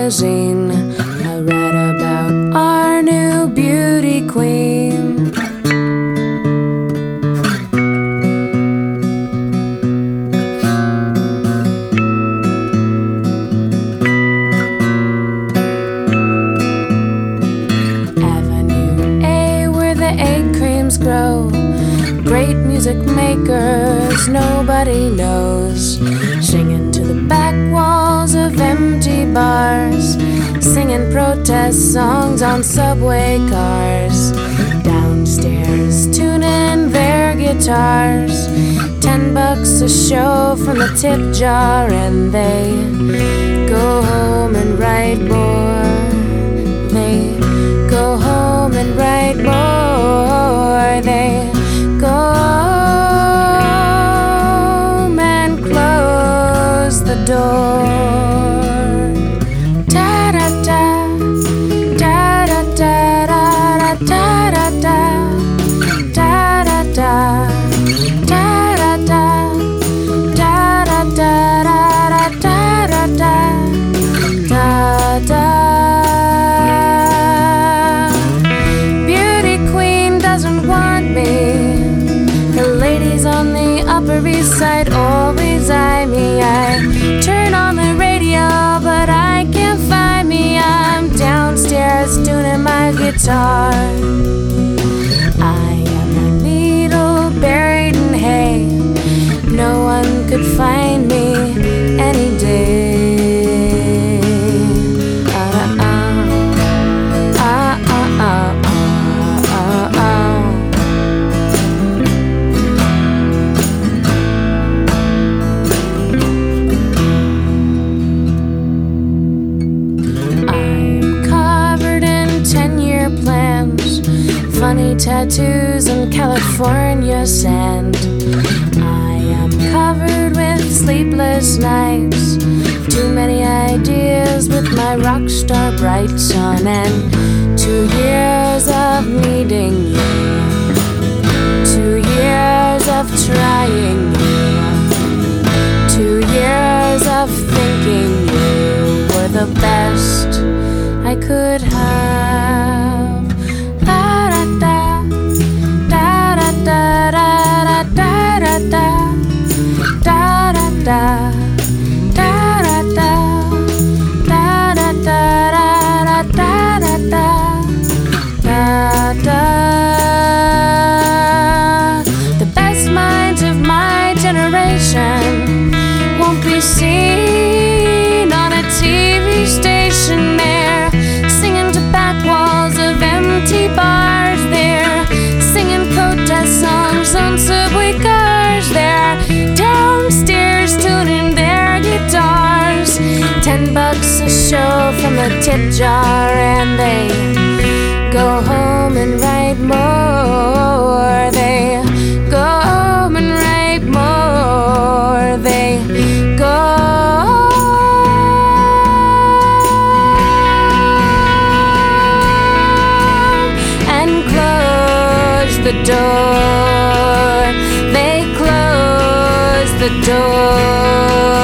limousine. I read about our new beauty queen. Avenue A, where the egg creams grow. Great music makers nobody knows, singing to the back walls of empty bars, singing protest songs on subway cars. Downstairs tuning their guitars, $10 a show from the tip jar, and they go home and write more. They go home and write more. They go home and close the door. Da da da, da da da da da da da da da da da da da da da da da da. Beauty queen doesn't want me. The ladies on the Upper East Side always eye me. I turn on the radio, but I can't find me. I'm downstairs tuning my guitar. I am a needle buried in hay. No one could find me any day. Funny tattoos and California sand. I am covered with sleepless nights, too many ideas with my rock star bright sun, and 2 years of needing you, 2 years of trying you, 2 years of thinking you were the best I could have. Da da da da da da da da da da da da da da da. The best minds of my generation won't be seen on a TV station. They're singing to back walls of empty bars. They're singing protest songs on subway cars. They're downstairs tuning their guitars, $10 a show from the tip jar, and they go home and write more. They go home and write more. They go the door. They close the door.